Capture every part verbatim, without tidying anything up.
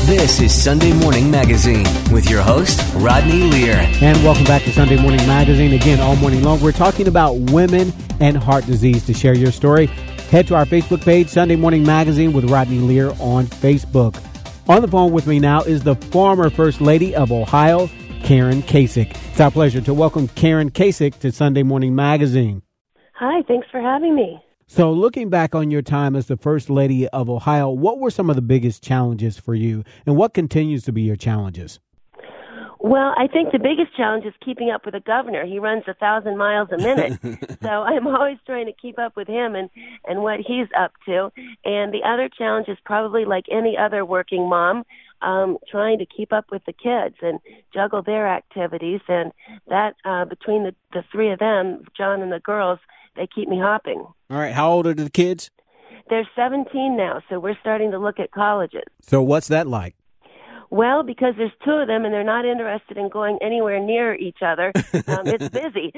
This is Sunday Morning Magazine with your host, Rodney Lear. And welcome back to Sunday Morning Magazine. Again, all morning long, we're talking about women and heart disease. To share your story, head to our Facebook page, Sunday Morning Magazine with Rodney Lear on Facebook. On the phone with me now is the former First Lady of Ohio, Karen Kasich. It's our pleasure to welcome Karen Kasich to Sunday Morning Magazine. Hi, thanks for having me. So looking back on your time as the First Lady of Ohio, what were some of the biggest challenges for you, and what continues to be your challenges? Well, I think the biggest challenge is keeping up with the governor. He runs a thousand miles a minute, so I'm always trying to keep up with him and, and what he's up to. And the other challenge is probably like any other working mom, um, trying to keep up with the kids and juggle their activities. And that uh, between the, the three of them, John and the girls, they keep me hopping. All right. How old are the kids? They're seventeen now, so we're starting to look at colleges. So what's that like? Well, because there's two of them and they're not interested in going anywhere near each other, um, it's busy.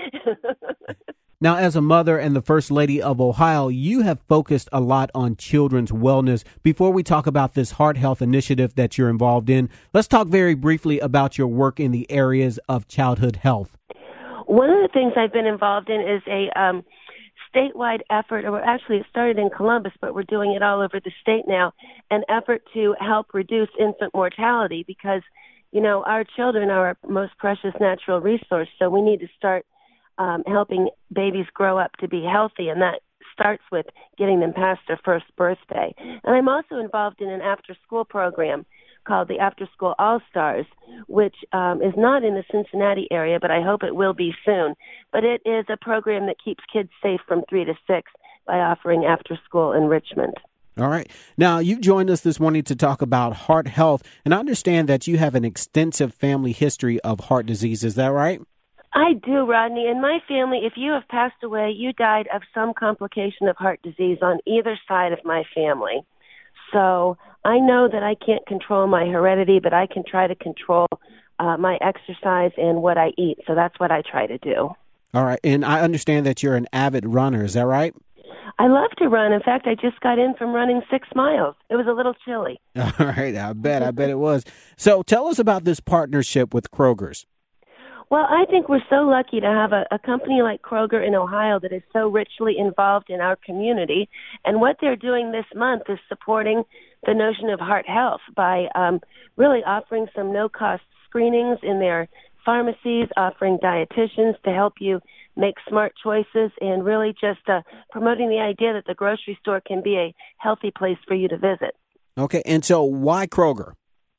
Now, as a mother and the First Lady of Ohio, you have focused a lot on children's wellness. Before we talk about this heart health initiative that you're involved in, let's talk very briefly about your work in the areas of childhood health. One of the things I've been involved in is a um, statewide effort, or actually it started in Columbus, but we're doing it all over the state now, an effort to help reduce infant mortality because, you know, our children are our most precious natural resource, so we need to start um, helping babies grow up to be healthy, and that starts with getting them past their first birthday. And I'm also involved in an after-school program called the After School All-Stars, which um, is not in the Cincinnati area, but I hope it will be soon. But it is a program that keeps kids safe from three to six by offering after-school enrichment. All right. Now, you've joined us this morning to talk about heart health, and I understand that you have an extensive family history of heart disease. Is that right? I do, Rodney. In my family, if you have passed away, you died of some complication of heart disease on either side of my family. So I know that I can't control my heredity, but I can try to control uh, my exercise and what I eat. So that's what I try to do. All right. And I understand that you're an avid runner. Is that right? I love to run. In fact, I just got in from running six miles. It was a little chilly. All right. I bet. I bet it was. So tell us about this partnership with Kroger's. Well, I think we're so lucky to have a, a company like Kroger in Ohio that is so richly involved in our community. And what they're doing this month is supporting the notion of heart health by um, really offering some no-cost screenings in their pharmacies, offering dietitians to help you make smart choices, and really just uh, promoting the idea that the grocery store can be a healthy place for you to visit. Okay, and so why Kroger?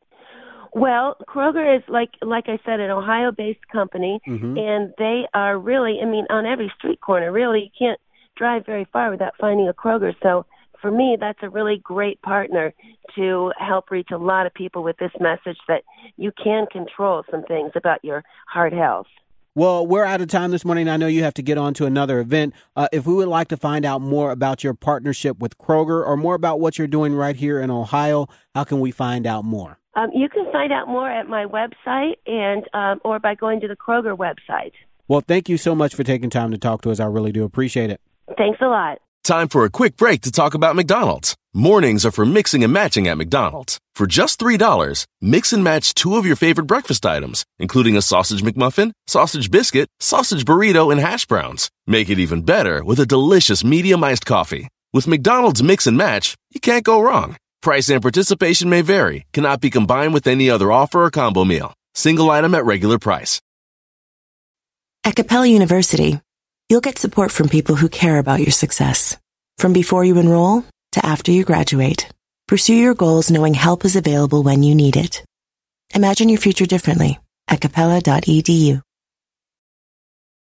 Well, Kroger is, like like I said, an Ohio-based company, mm-hmm. and they are really, I mean, on every street corner, really, you can't drive very far without finding a Kroger. So for me, that's a really great partner to help reach a lot of people with this message that you can control some things about your heart health. Well, we're out of time this morning. I know you have to get on to another event. Uh, if we would like to find out more about your partnership with Kroger or more about what you're doing right here in Ohio, how can we find out more? Um, you can find out more at my website and um, or by going to the Kroger website. Well, thank you so much for taking time to talk to us. I really do appreciate it. Thanks a lot. Time for a quick break to talk about McDonald's. Mornings are for mixing and matching at McDonald's. For just three dollars, mix and match two of your favorite breakfast items, including a sausage McMuffin, sausage biscuit, sausage burrito, and hash browns. Make it even better with a delicious medium iced coffee. With McDonald's Mix and Match, you can't go wrong. Price and participation may vary, cannot be combined with any other offer or combo meal. Single item at regular price. At Capella University, you'll get support from people who care about your success. From before you enroll to after you graduate, pursue your goals knowing help is available when you need it. Imagine your future differently at capella dot e d u.